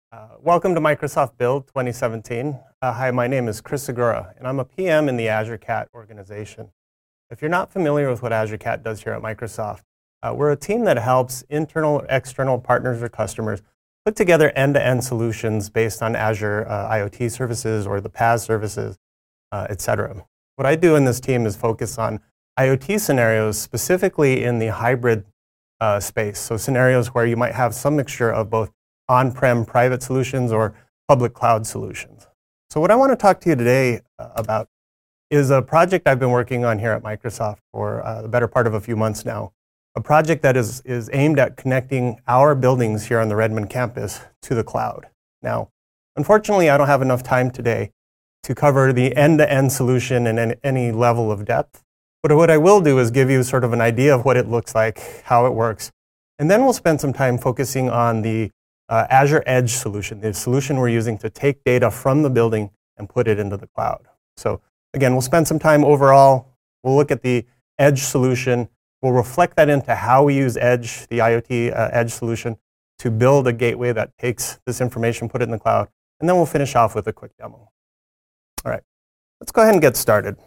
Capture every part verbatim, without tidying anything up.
Uh, welcome to Microsoft Build twenty seventeen. Uh, hi, my name is Chris Segura, and I'm a P M in the Azure Cat organization. If you're not familiar with what Azure Cat does here at Microsoft, uh, we're a team that helps internal or external partners or customers put together end-to-end solutions based on Azure uh, IoT services or the PaaS services, uh, et cetera. What I do in this team is focus on IoT scenarios, specifically in the hybrid uh, space. So scenarios where you might have some mixture of both on-prem private solutions or public cloud solutions. So what I want to talk to you today uh, about is a project I've been working on here at Microsoft for uh, the better part of a few months now. A project that is, is aimed at connecting our buildings here on the Redmond campus to the cloud. Now, unfortunately, I don't have enough time today to cover the end-to-end solution in any, any level of depth. But what I will do is give you sort of an idea of what it looks like, how it works, and then we'll spend some time focusing on the Uh, Azure Edge solution, the solution we're using to take data from the building and put it into the cloud. So again, we'll spend some time overall. We'll look at the Edge solution. We'll reflect that into how we use Edge, the IoT uh, Edge solution, to build a gateway that takes this information, put it in the cloud, and then we'll finish off with a quick demo. All right, let's go ahead and get started.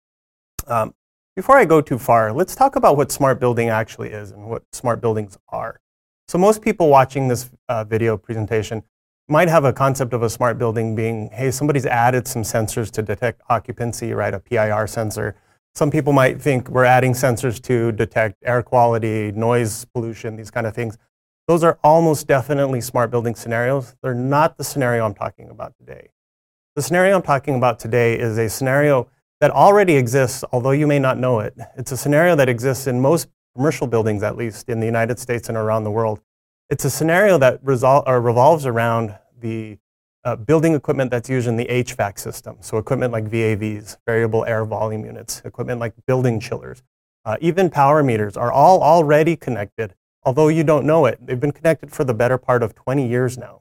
Um, before I go too far, let's talk about what smart building actually is and what smart buildings are. So most people watching this uh, video presentation might have a concept of a smart building being, hey, somebody's added some sensors to detect occupancy, right, a P I R sensor. Some people might think we're adding sensors to detect air quality, noise pollution, these kind of things. Those are almost definitely smart building scenarios. They're not the scenario I'm talking about today. The scenario I'm talking about today is a scenario that already exists, although you may not know it. It's a scenario that exists in most commercial buildings, at least in the United States and around the world. It's a scenario that resol or revolves around the uh, building equipment that's used in the H V A C system. So equipment like V A Vs, variable air volume units, equipment like building chillers, uh, even power meters are all already connected, although you don't know it. They've been connected for the better part of twenty years now.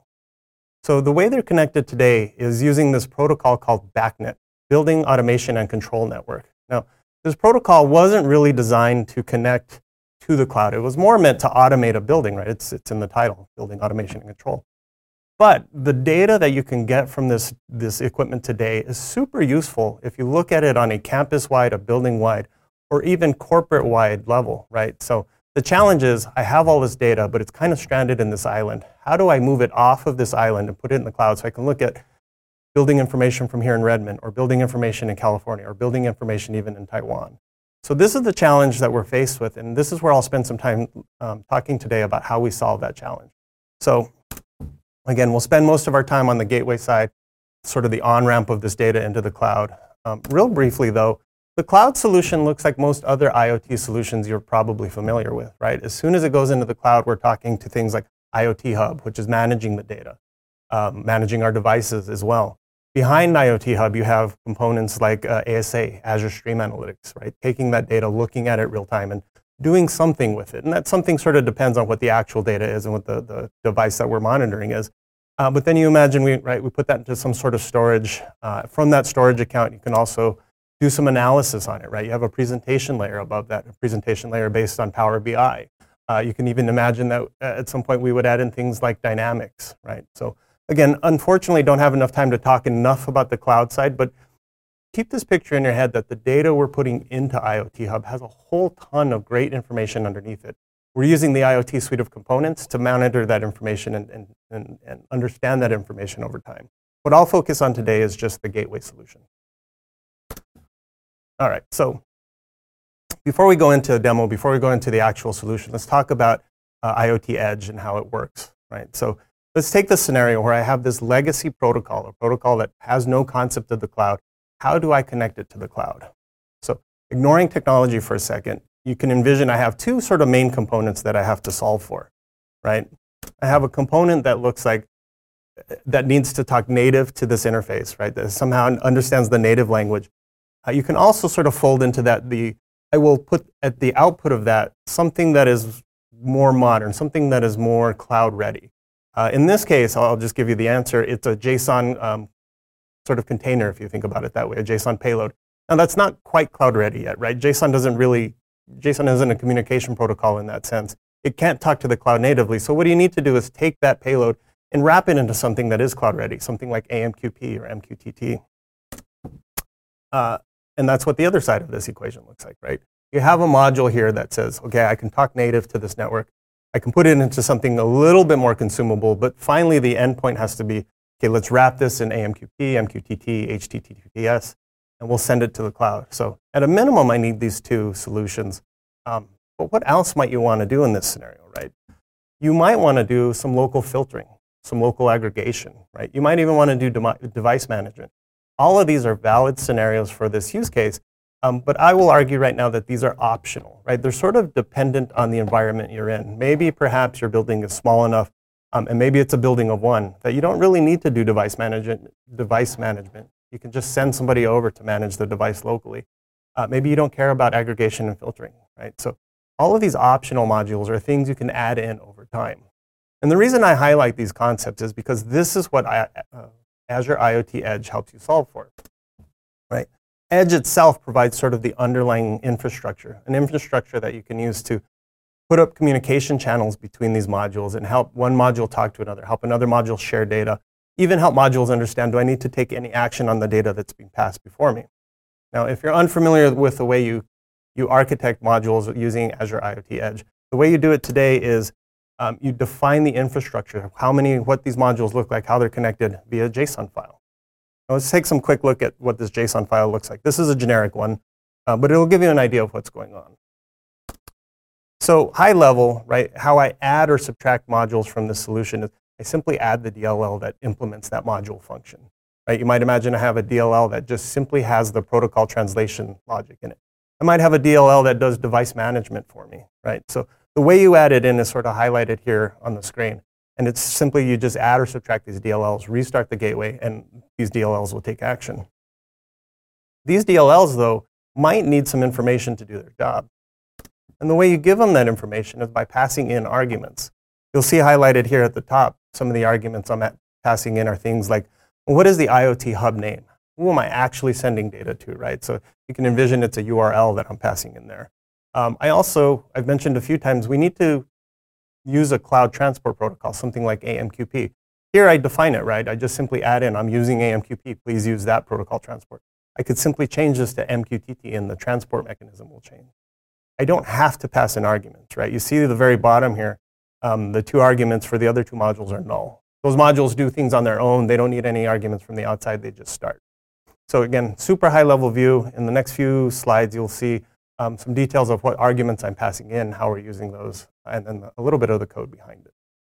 So the way they're connected today is using this protocol called BACnet, Building Automation and Control Network. Now, this protocol wasn't really designed to connect to the cloud. It was more meant to automate a building, right? It's, it's in the title, Building Automation and Control. But the data that you can get from this, this equipment today is super useful if you look at it on a campus-wide, a building-wide, or even corporate-wide level, right? So the challenge is I have all this data, but it's kind of stranded in this island. How do I move it off of this island and put it in the cloud so I can look at building information from here in Redmond, or building information in California, or building information even in Taiwan? So this is the challenge that we're faced with, and this is where I'll spend some time um, talking today about how we solve that challenge. So again, we'll spend most of our time on the gateway side, sort of the on-ramp of this data into the cloud. Um, real briefly though, the cloud solution looks like most other IoT solutions you're probably familiar with, right? As soon as it goes into the cloud, we're talking to things like IoT Hub, which is managing the data, um, managing our devices as well. Behind IoT Hub, you have components like uh, A S A, Azure Stream Analytics, right? Taking that data, looking at it real time, and doing something with it. And that something sort of depends on what the actual data is and what the, the device that we're monitoring is. Uh, but then you imagine, we, right, we put that into some sort of storage. Uh, from that storage account, you can also do some analysis on it, right? You have a presentation layer above that, a presentation layer based on Power B I. Uh, you can even imagine that at some point we would add in things like dynamics, right? So again, unfortunately, don't have enough time to talk enough about the cloud side, but keep this picture in your head that the data we're putting into IoT Hub has a whole ton of great information underneath it. We're using the IoT suite of components to monitor that information and, and, and, and understand that information over time. What I'll focus on today is just the gateway solution. All right, so before we go into the demo, before we go into the actual solution, let's talk about uh, IoT Edge and how it works, right? So let's take this scenario where I have this legacy protocol, a protocol that has no concept of the cloud. How do I connect it to the cloud? So ignoring technology for a second, you can envision I have two sort of main components that I have to solve for, right? I have a component that looks like, that needs to talk native to this interface, right? That somehow understands the native language. Uh, you can also sort of fold into that the, I will put at the output of that something that is more modern, something that is more cloud ready. Uh, in this case, I'll just give you the answer. It's a JSON um, sort of container, if you think about it that way, a JSON payload. Now that's not quite cloud ready yet, right? JSON doesn't really, JSON isn't a communication protocol in that sense. It can't talk to the cloud natively. So what you need to do is take that payload and wrap it into something that is cloud ready, something like A M Q P or M Q T T. Uh, and that's what the other side of this equation looks like, right? You have a module here that says, okay, I can talk native to this network. I can put it into something a little bit more consumable, but finally the endpoint has to be, okay, let's wrap this in A M Q P, M Q T T, H T T P S, and we'll send it to the cloud. So at a minimum, I need these two solutions. Um, but what else might you want to do in this scenario, right? You might want to do some local filtering, some local aggregation, right? You might even want to do de device management. All of these are valid scenarios for this use case, um, but I will argue right now that these are optional, right? They're sort of dependent on the environment you're in. Maybe perhaps your building is small enough, um, and maybe it's a building of one, that you don't really need to do device management. Device management. You can just send somebody over to manage the device locally. Uh, maybe you don't care about aggregation and filtering, right? So all of these optional modules are things you can add in over time. And the reason I highlight these concepts is because this is what I, uh, Azure IoT Edge helps you solve for, right? Edge itself provides sort of the underlying infrastructure, an infrastructure that you can use to put up communication channels between these modules and help one module talk to another, help another module share data, even help modules understand, do I need to take any action on the data that's being passed before me? Now, if you're unfamiliar with the way you, you architect modules using Azure IoT Edge, the way you do it today is um, you define the infrastructure, how many, what these modules look like, how they're connected via JSON file. Now, let's take some quick look at what this JSON file looks like. This is a generic one, uh, but it'll give you an idea of what's going on. So high level, right, how I add or subtract modules from this solution is I simply add the D L L that implements that module function. Right? You might imagine I have a D L L that just simply has the protocol translation logic in it. I might have a D L L that does device management for me. Right? So the way you add it in is sort of highlighted here on the screen. And it's simply you just add or subtract these D L Ls, restart the gateway, and these D L Ls will take action. These D L Ls, though, might need some information to do their job. And the way you give them that information is by passing in arguments. You'll see highlighted here at the top, some of the arguments I'm at passing in are things like, well, what is the IoT hub name? Who am I actually sending data to, right? So you can envision it's a U R L that I'm passing in there. Um, I also, I've mentioned a few times, we need to use a cloud transport protocol, something like A M Q P. Here I define it, right? I just simply add in, I'm using A M Q P, please use that protocol transport. I could simply change this to M Q T T and the transport mechanism will change. I don't have to pass in arguments, right? You see at the very bottom here, um, the two arguments for the other two modules are null. Those modules do things on their own. They don't need any arguments from the outside. They just start. So again, super high level view. In the next few slides, you'll see um, some details of what arguments I'm passing in, how we're using those, and then a little bit of the code behind it.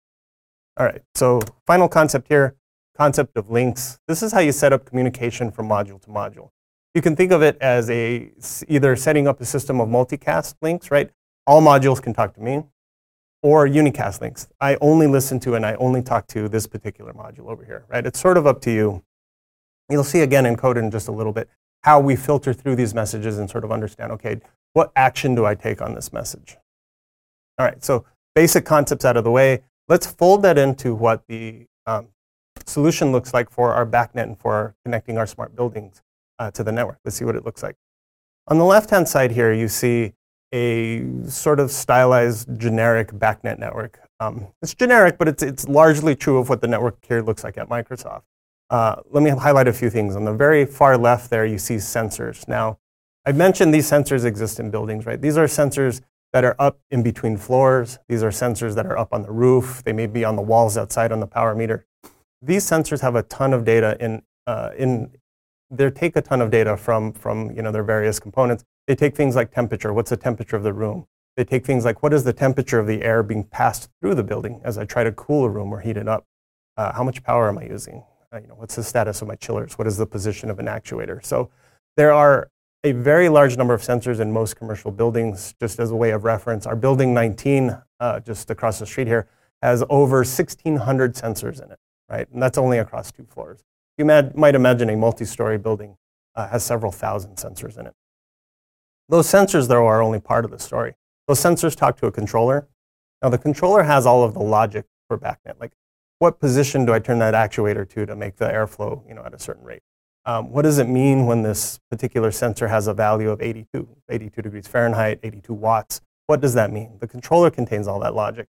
All right, so final concept here, concept of links. This is how you set up communication from module to module. You can think of it as a, either setting up a system of multicast links, right? All modules can talk to me, or unicast links. I only listen to and I only talk to this particular module over here, right? It's sort of up to you. You'll see again in code in just a little bit how we filter through these messages and sort of understand, okay, what action do I take on this message? All right, so basic concepts out of the way. Let's fold that into what the um, solution looks like for our backnet and for connecting our smart buildings uh, to the network. Let's see what it looks like. On the left-hand side here, you see a sort of stylized generic backnet network. Um, it's generic, but it's, it's largely true of what the network here looks like at Microsoft. Uh, let me highlight a few things. On the very far left there, you see sensors. Now, I mentioned these sensors exist in buildings, right? These are sensors that are up in between floors. These are sensors that are up on the roof. They may be on the walls outside on the power meter. These sensors have a ton of data in, uh, in they take a ton of data from, from you know, their various components. They take things like temperature. What's the temperature of the room? They take things like, what is the temperature of the air being passed through the building as I try to cool a room or heat it up? Uh, how much power am I using? Uh, you know, what's the status of my chillers? What is the position of an actuator? So there are a very large number of sensors in most commercial buildings. Just as a way of reference, our building nineteen, uh, just across the street here, has over sixteen hundred sensors in it, right? And that's only across two floors. You might imagine a multi-story building uh, has several thousand sensors in it. Those sensors, though, are only part of the story. Those sensors talk to a controller. Now, the controller has all of the logic for backnet, like what position do I turn that actuator to to make the airflow, you know, at a certain rate? Um, what does it mean when this particular sensor has a value of eighty-two, eighty-two degrees Fahrenheit, eighty-two watts? What does that mean? The controller contains all that logic.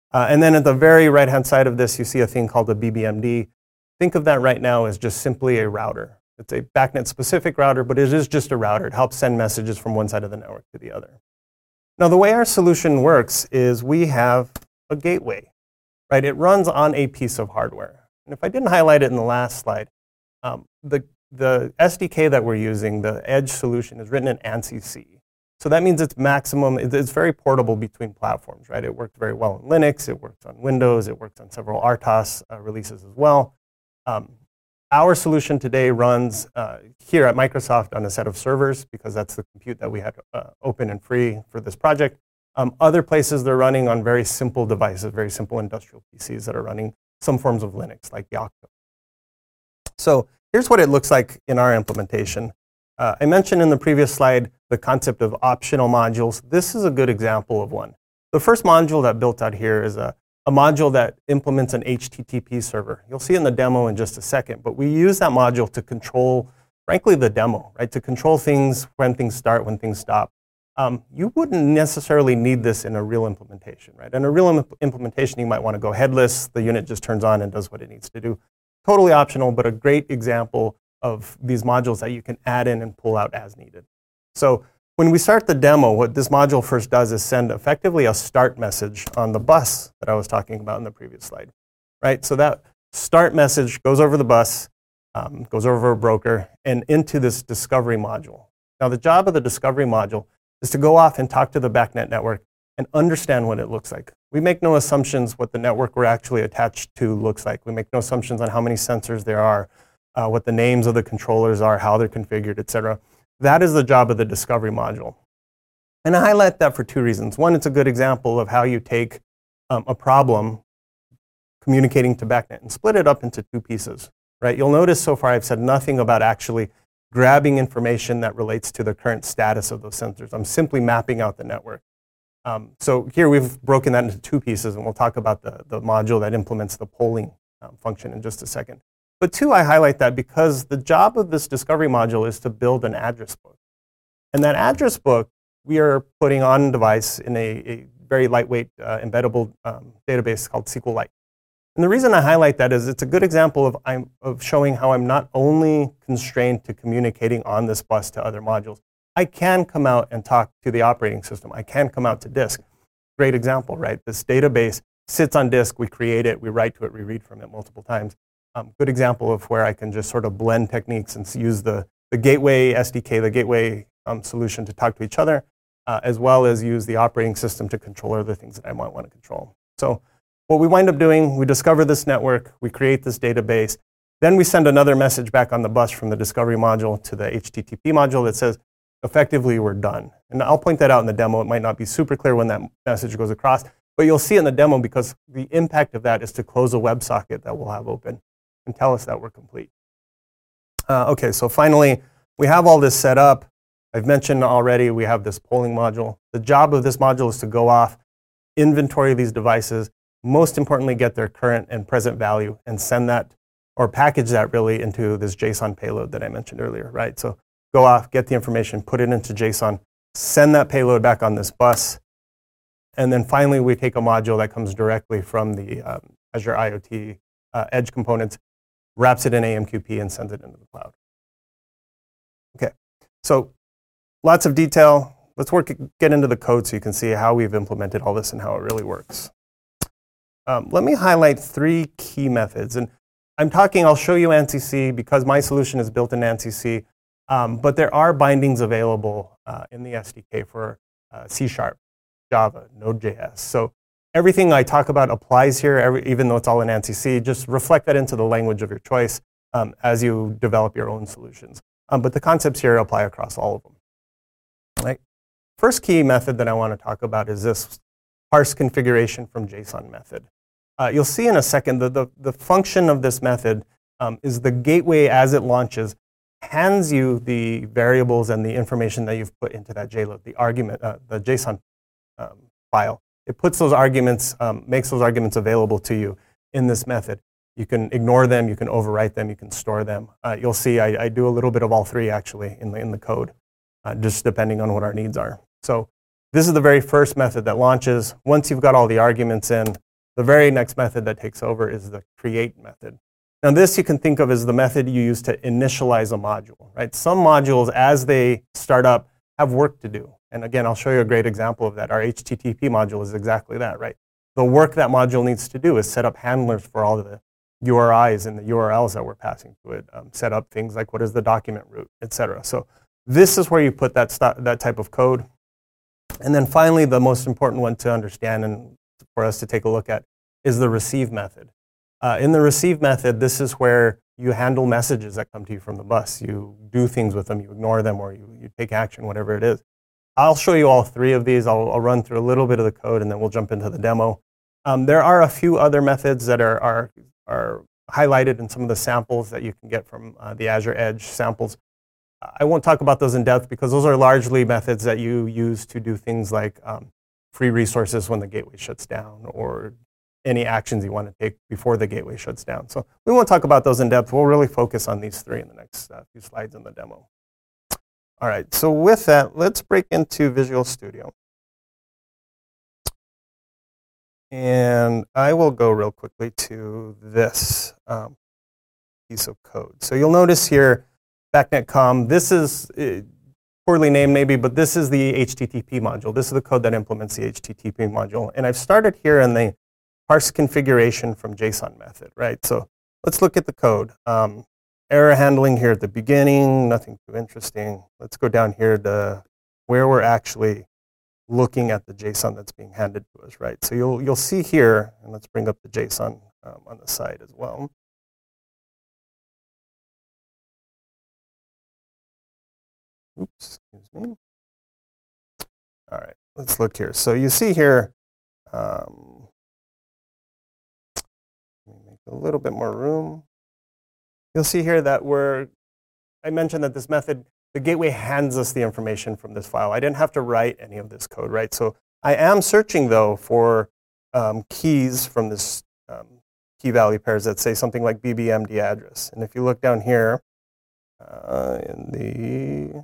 Uh, and then at the very right-hand side of this, you see a thing called a B B M D. Think of that right now as just simply a router. It's a BACnet-specific router, but it is just a router. It helps send messages from one side of the network to the other. Now, the way our solution works is we have a gateway, right? It runs on a piece of hardware. And if I didn't highlight it in the last slide, um, the, the S D K that we're using, the Edge solution, is written in ANSI C. So that means it's maximum, it's very portable between platforms, right? It worked very well in Linux, it works on Windows, it works on several R T O S uh, releases as well. Um, our solution today runs uh, here at Microsoft on a set of servers, because that's the compute that we had uh, open and free for this project. Um, other places they're running on very simple devices, very simple industrial P Cs that are running some forms of Linux, like Yocto. So here's what it looks like in our implementation. Uh, I mentioned in the previous slide the concept of optional modules. This is a good example of one. The first module that built out here is a, a module that implements an H T T P server. You'll see it in the demo in just a second, but we use that module to control, frankly, the demo, right? To control things, when things start, when things stop. Um, you wouldn't necessarily need this in a real implementation, right? In a real imp implementation, you might want to go headless. The unit just turns on and does what it needs to do. Totally optional, but a great example of these modules that you can add in and pull out as needed. So when we start the demo, what this module first does is send effectively a start message on the bus that I was talking about in the previous slide, right? So that start message goes over the bus, um, goes over a broker, and into this discovery module. Now, the job of the discovery module is to go off and talk to the BACnet network and understand what it looks like. We make no assumptions what the network we're actually attached to looks like. We make no assumptions on how many sensors there are, uh, what the names of the controllers are, how they're configured, et cetera. That is the job of the discovery module. And I highlight that for two reasons. One, it's a good example of how you take um, a problem communicating to BACnet and split it up into two pieces, right? You'll notice so far I've said nothing about actually grabbing information that relates to the current status of those sensors. I'm simply mapping out the network. Um, so here we've broken that into two pieces, and we'll talk about the, the module that implements the polling um, function in just a second. But two, I highlight that because the job of this discovery module is to build an address book. And that address book we are putting on device in a, a very lightweight uh, embeddable um, database called SQLite. And the reason I highlight that is it's a good example of, I'm, of showing how I'm not only constrained to communicating on this bus to other modules. I can come out and talk to the operating system. I can come out to disk. Great example, right? This database sits on disk. We create it. We write to it. We read from it multiple times. Um, good example of where I can just sort of blend techniques and use the, the gateway S D K, the gateway um, solution to talk to each other, uh, as well as use the operating system to control other things that I might want to control. So what we wind up doing, we discover this network, we create this database, then we send another message back on the bus from the discovery module to the H T T P module that says, effectively, we're done. And I'll point that out in the demo. It might not be super clear when that message goes across, but you'll see it in the demo because the impact of that is to close a WebSocket that we'll have open and tell us that we're complete. Uh, okay, so finally, we have all this set up. I've mentioned already we have this polling module. The job of this module is to go off, inventory these devices, most importantly, get their current and present value and send that, or package that really into this JSON payload that I mentioned earlier, right? So go off, get the information, put it into JSON, send that payload back on this bus, and then finally we take a module that comes directly from the um, Azure IoT uh, Edge components, wraps it in A M Q P, and sends it into the cloud. Okay, so lots of detail. Let's work, get into the code so you can see how we've implemented all this and how it really works. Um, let me highlight three key methods. And I'm talking, I'll show you ANSI C because my solution is built in ANSI C. Um, but there are bindings available uh, in the S D K for uh, C Sharp, Java, Node.js. So everything I talk about applies here, every, even though it's all in ANSI C. Just reflect that into the language of your choice um, as you develop your own solutions. Um, but the concepts here apply across all of them. Right? First key method that I want to talk about is this parse configuration from JSON method. Uh, you'll see in a second that the, the function of this method um, is the gateway as it launches hands you the variables and the information that you've put into that J L O, the argument, uh, the JSON um, file. It puts those arguments, um, makes those arguments available to you in this method. You can ignore them, you can overwrite them, you can store them. Uh, you'll see I, I do a little bit of all three actually in the, in the code, uh, just depending on what our needs are. So this is the very first method that launches. Once you've got all the arguments in, The very next method that takes over is the create method. Now this you can think of as the method you use to initialize a module, right? Some modules, as they start up, have work to do. And again, I'll show you a great example of that. Our H T T P module is exactly that, right? The work that module needs to do is set up handlers for all of the U R Is and the U R Ls that we're passing to it, um, set up things like what is the document root, et cetera. So this is where you put that, that type of code. And then finally, the most important one to understand and for us to take a look at is the receive method. Uh, in the receive method, this is where you handle messages that come to you from the bus. You do things with them, you ignore them, or you, you take action, whatever it is. I'll show you all three of these. I'll, I'll run through a little bit of the code, and then we'll jump into the demo. Um, there are a few other methods that are, are, are highlighted in some of the samples that you can get from uh, the Azure Edge samples. I won't talk about those in depth because those are largely methods that you use to do things like um, free resources when the gateway shuts down, or any actions you want to take before the gateway shuts down. So we won't talk about those in depth. We'll really focus on these three in the next uh, few slides in the demo. All right, so with that, let's break into Visual Studio. And I will go real quickly to this um, piece of code. So you'll notice here, BACnet dot com, this is uh, poorly named maybe, but this is the H T T P module. This is the code that implements the H T T P module. And I've started here in the parse configuration from JSON method, right? So let's look at the code. Um, error handling here at the beginning, nothing too interesting. Let's go down here to where we're actually looking at the JSON that's being handed to us, right? So you'll, you'll see here, and let's bring up the JSON um, on the side as well. Oops, excuse me. All right, let's look here. So you see here, um, let me make a little bit more room. You'll see here that we're, I mentioned that this method, the gateway hands us the information from this file. I didn't have to write any of this code, right? So I am searching, though, for um, keys from this um, key value pairs that say something like B B M D address. And if you look down here uh, in the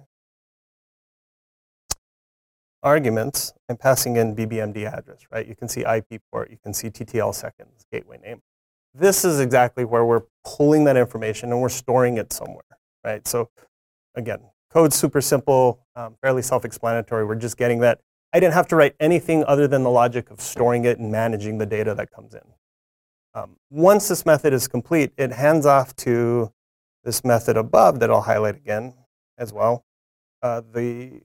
arguments, I'm passing in B B M D address, right? You can see I P port, you can see T T L seconds, gateway name. This is exactly where we're pulling that information and we're storing it somewhere, right? So again, code's super simple, um, fairly self-explanatory. We're just getting that. I didn't have to write anything other than the logic of storing it and managing the data that comes in. Um, once this method is complete, it hands off to this method above that I'll highlight again as well, uh, the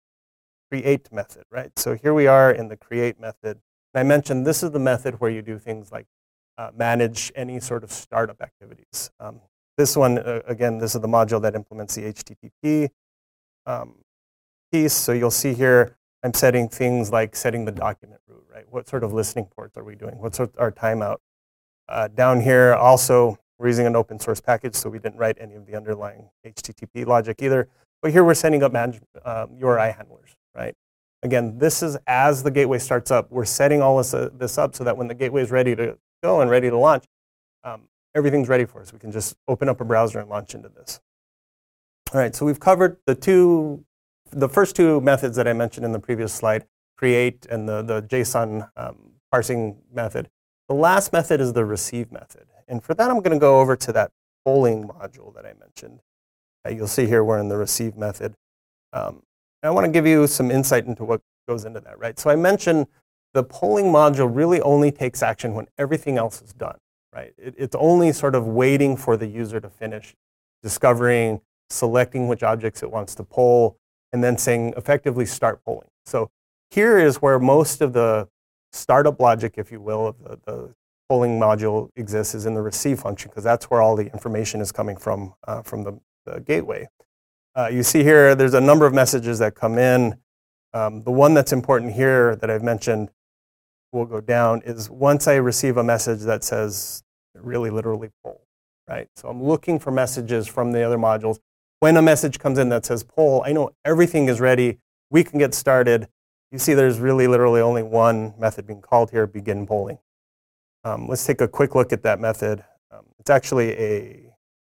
create method, right? So here we are in the create method. And I mentioned this is the method where you do things like uh, manage any sort of startup activities. Um, this one, uh, again, this is the module that implements the H T T P um, piece. So you'll see here, I'm setting things like setting the document root, right? What sort of listening ports are we doing? What's our timeout? Uh, down here, also, we're using an open source package, so we didn't write any of the underlying H T T P logic either. But here we're setting up manage, um, U R I handlers, right? Again, this is as the gateway starts up, we're setting all this, uh, this up so that when the gateway is ready to go and ready to launch, um, everything's ready for us. We can just open up a browser and launch into this. All right, so we've covered the two, the first two methods that I mentioned in the previous slide, create and the, the JSON um, parsing method. The last method is the receive method. And for that, I'm going to go over to that polling module that I mentioned. Uh, you'll see here we're in the receive method. Um, I want to give you some insight into what goes into that, right? So I mentioned the polling module really only takes action when everything else is done, right? It, it's only sort of waiting for the user to finish discovering, selecting which objects it wants to poll, and then saying effectively start polling. So here is where most of the startup logic, if you will, of the, the polling module exists, is in the receive function, because that's where all the information is coming from, uh, from the, the gateway. Uh, you see here, there's a number of messages that come in. Um, the one that's important here that I've mentioned, will go down, is once I receive a message that says, really literally poll, right? So I'm looking for messages from the other modules. When a message comes in that says poll, I know everything is ready. We can get started. You see there's really literally only one method being called here, begin polling. Um, let's take a quick look at that method. Um, it's actually a,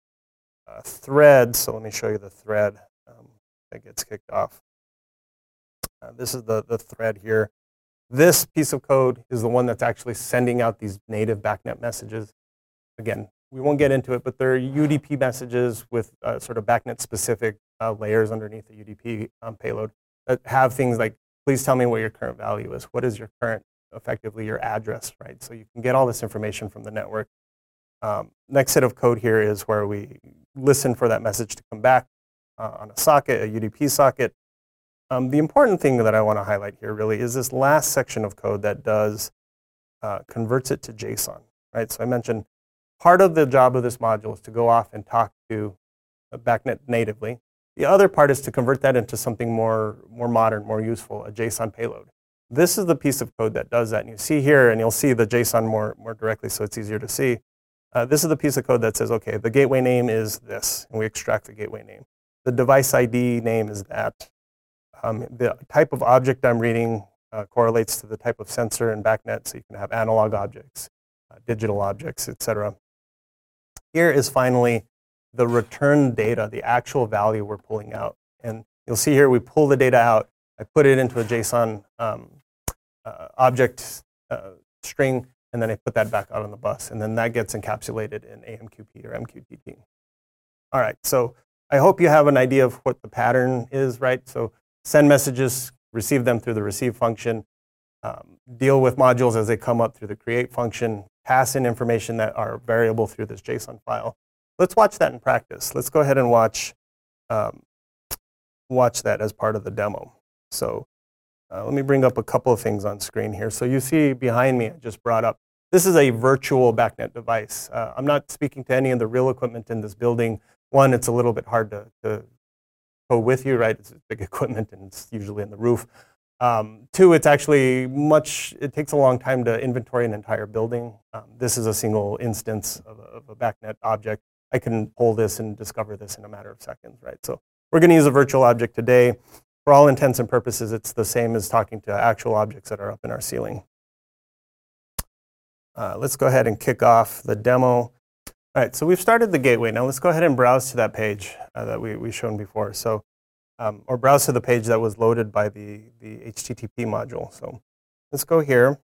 a thread, so let me show you the thread um, that gets kicked off. Uh, this is the, the thread here. This piece of code is the one that's actually sending out these native BACnet messages. Again, we won't get into it, but they're U D P messages with uh, sort of BACnet-specific uh, layers underneath the U D P um, payload that have things like, please tell me what your current value is. What is your current, effectively your address, right? So you can get all this information from the network. Um, next set of code here is where we listen for that message to come back uh, on a socket, a U D P socket. Um, the important thing that I want to highlight here really is this last section of code that does uh, converts it to JSON, right? So I mentioned part of the job of this module is to go off and talk to BACnet natively. The other part is to convert that into something more, more modern, more useful, a JSON payload. This is the piece of code that does that. And you see here, and you'll see the JSON more, more directly so it's easier to see. Uh, this is the piece of code that says, okay, the gateway name is this, and we extract the gateway name. The device I D name is that. Um, the type of object I'm reading uh, correlates to the type of sensor in BACnet, so you can have analog objects, uh, digital objects, et cetera. Here is finally the return data, the actual value we're pulling out. And you'll see here we pull the data out. I put it into a JSON um, uh, object uh, string, and then I put that back out on the bus. And then that gets encapsulated in A M Q P or M Q T T. All right, so I hope you have an idea of what the pattern is, right? So send messages, receive them through the receive function, um, deal with modules as they come up through the create function, pass in information that are variable through this JSON file. Let's watch that in practice. Let's go ahead and watch, um, watch that as part of the demo. So uh, let me bring up a couple of things on screen here. So you see behind me, I just brought up, this is a virtual BACnet device. Uh, I'm not speaking to any of the real equipment in this building. One, it's a little bit hard to, to go with you, right? It's big equipment and it's usually in the roof. Um, two, it's actually much, it takes a long time to inventory an entire building. Um, this is a single instance of a, of a BACnet object. I can pull this and discover this in a matter of seconds, right? So we're going to use a virtual object today. For all intents and purposes, it's the same as talking to actual objects that are up in our ceiling. Uh, let's go ahead and kick off the demo. All right, so we've started the gateway. Now let's go ahead and browse to that page uh, that we, we shown before. So, um, or browse to the page that was loaded by the, the H T T P module. So let's go here.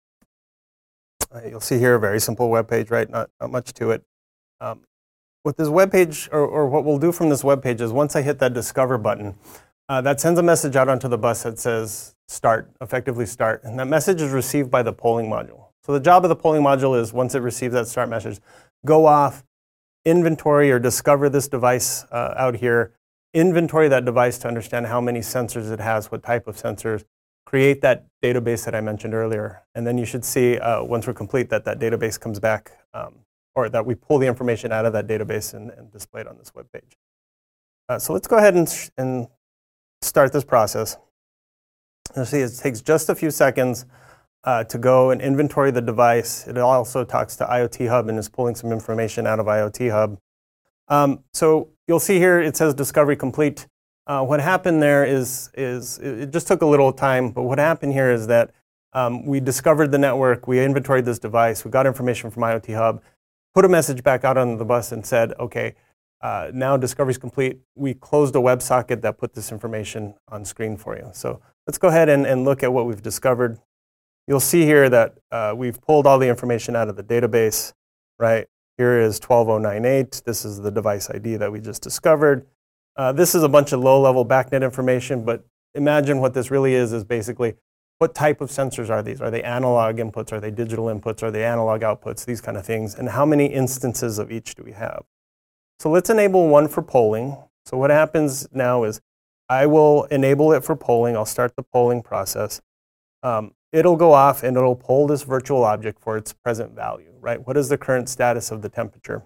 Uh, you'll see here a very simple web page, right? Not, not much to it. Um, what this web page, or, or what we'll do from this web page is once I hit that discover button, uh, that sends a message out onto the bus that says start, effectively start. And that message is received by the polling module. So the job of the polling module is once it receives that start message, go off, inventory or discover this device uh, out here, inventory that device to understand how many sensors it has, what type of sensors, create that database that I mentioned earlier. And then you should see, uh, once we're complete, that that database comes back, um, or that we pull the information out of that database and, and display it on this web page. Uh, so let's go ahead and, and start this process. You'll see it takes just a few seconds uh, to go and inventory the device. It also talks to IoT Hub and is pulling some information out of IoT Hub. Um, so you'll see here it says discovery complete. Uh, what happened there is, is it just took a little time, but what happened here is that um, we discovered the network, we inventoried this device, we got information from IoT Hub, put a message back out on the bus and said, okay, uh, now discovery's complete. We closed a WebSocket that put this information on screen for you. So let's go ahead and, and look at what we've discovered. You'll see here that uh, we've pulled all the information out of the database, right? Here is twelve oh nine eight. This is the device I D that we just discovered. Uh, this is a bunch of low-level BACnet information, but imagine what this really is, is basically what type of sensors are these? Are they analog inputs? Are they digital inputs? Are they analog outputs? These kind of things. And how many instances of each do we have? So let's enable one for polling. So what happens now is I will enable it for polling. I'll start the polling process. Um, it'll go off and it'll poll this virtual object for its present value, right? What is the current status of the temperature?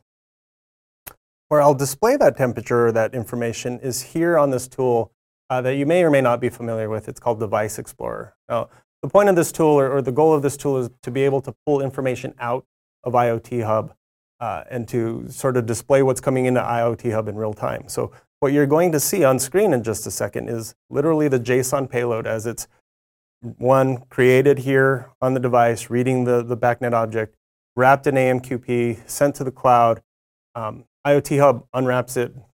Where I'll display that temperature or that information is here on this tool uh, that you may or may not be familiar with. It's called Device Explorer. Now, the point of this tool, or, or the goal of this tool, is to be able to pull information out of IoT Hub uh, and to sort of display what's coming into IoT Hub in real time. So what you're going to see on screen in just a second is literally the JSON payload as it's, one, created here on the device, reading the, the BACnet object, wrapped in A M Q P, sent to the cloud. Um, IoT Hub unwraps it,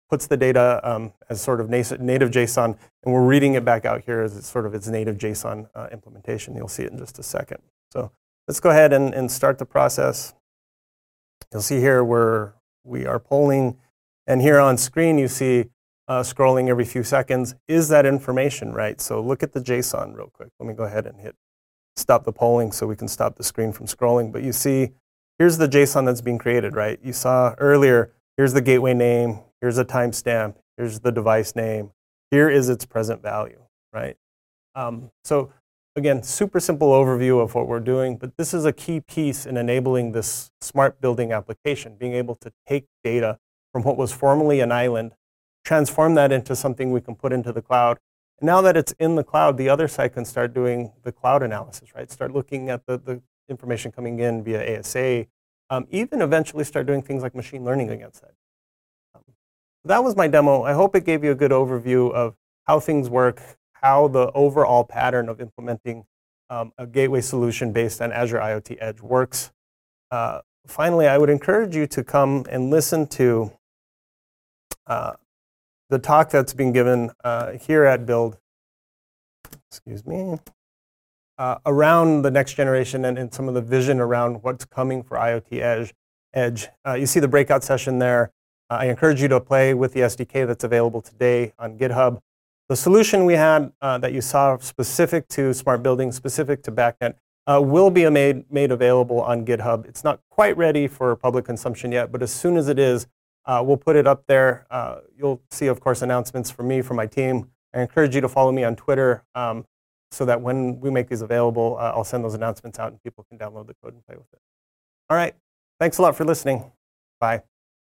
puts the data um, as sort of native JSON, and we're reading it back out here as it's sort of its native JSON uh, implementation. You'll see it in just a second. So let's go ahead and, and start the process. You'll see here where we are polling, and here on screen you see uh, scrolling every few seconds. Is that information right? So look at the JSON real quick. Let me go ahead and hit stop the polling so we can stop the screen from scrolling. But you see, here's the JSON that's being created, right? You saw earlier, here's the gateway name, here's a timestamp, here's the device name, here is its present value, right? Um, so again, super simple overview of what we're doing, but this is a key piece in enabling this smart building application, being able to take data from what was formerly an island, transform that into something we can put into the cloud. And now that it's in the cloud, the other side can start doing the cloud analysis, right? Start looking at the, the information coming in via A S A, um, even eventually start doing things like machine learning against that. Um, that was my demo. I hope it gave you a good overview of how things work, how the overall pattern of implementing um, a gateway solution based on Azure IoT Edge works. Uh, finally, I would encourage you to come and listen to uh, the talk that's being given uh, here at Build, excuse me, uh, around the next generation and, and some of the vision around what's coming for IoT Edge. Edge. Uh, you see the breakout session there. Uh, I encourage you to play with the S D K that's available today on GitHub. The solution we had uh, that you saw specific to smart building, specific to BACnet, uh, will be made, made available on GitHub. It's not quite ready for public consumption yet, but as soon as it is, uh, we'll put it up there. Uh, you'll see, of course, announcements from me, from my team. I encourage you to follow me on Twitter um, so that when we make these available, uh, I'll send those announcements out and people can download the code and play with it. All right. Thanks a lot for listening. Bye.